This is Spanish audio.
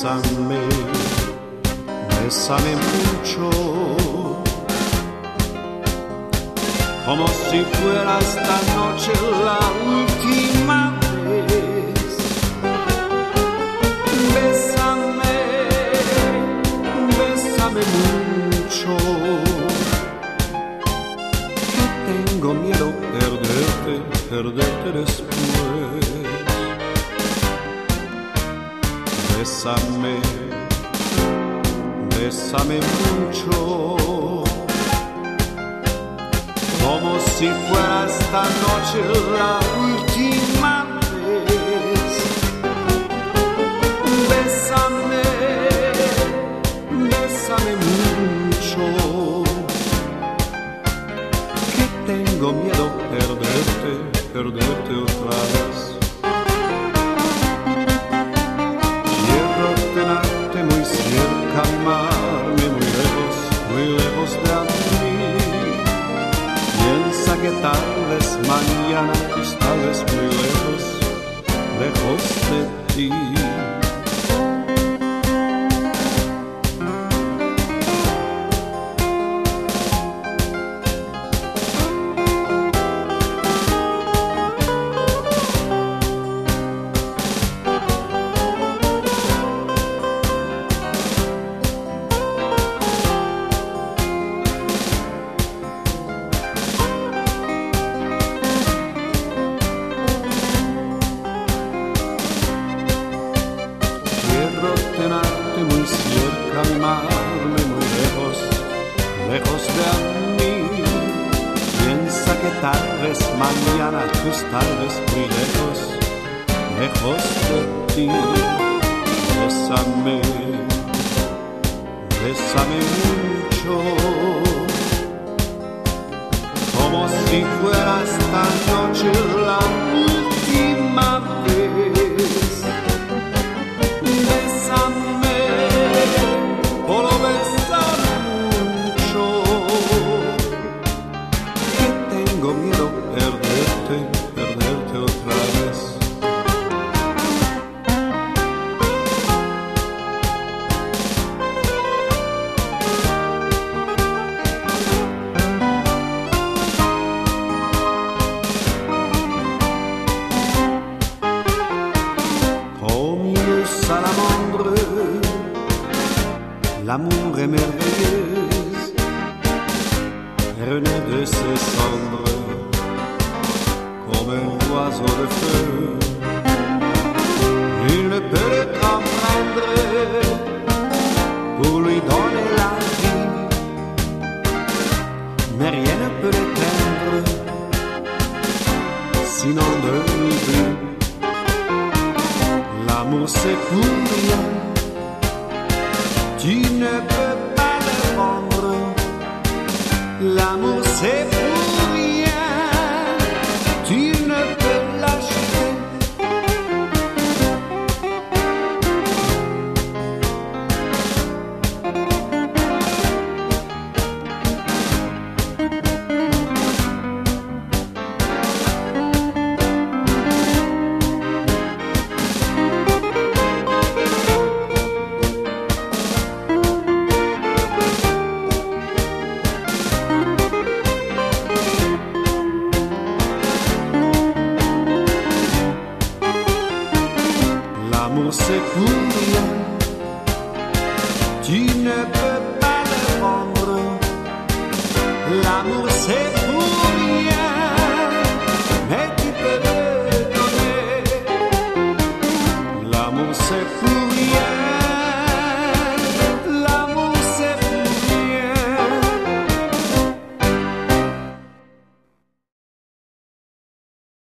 Bésame, bésame mucho, como si fuera esta noche la última vez. Bésame, bésame mucho, que tengo miedo perderte, perderte después. Bésame, bésame mucho, como si fuera esta noche la última vez. Bésame, bésame mucho, que tengo miedo perderte, perderte otra vez. Muy cerca, amarme muy lejos de mí. Piensa que tal vez mañana, pues tal vez muy lejos de ti. Tenerte muy cerca, amarme muy lejos de mí. Piensa que tal vez mañana, pues tal vez muy lejos de ti. Bésame, bésame mucho, como si fuera esta noche la última vez. Perderte otra vez. Comme une salamandre, l'amour est merveilleuse, renaît de ses cendres comme un oiseau de feu. Nul ne peut le comprendre pour lui donner la vie, mais rien ne peut l'éteindre, sinon de l'oubli. L'amour c'est pour rien, tu ne peux pas le vendre. L'amour c'est pour rien, tu ne peux l'acheter. L'amour c'est pour rien, tu ne peux pas le vendre. L'amour c'est pour rien, mais tu peux le donner. L'amour c'est pour rien.